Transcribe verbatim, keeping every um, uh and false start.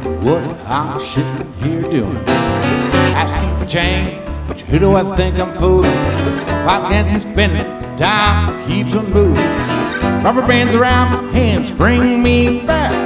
what I'm sitting here doing. Asking for change, who do I think I'm fooling? Pots dancing, spinning, time keeps on moving. Rubber bands around my hands bring me back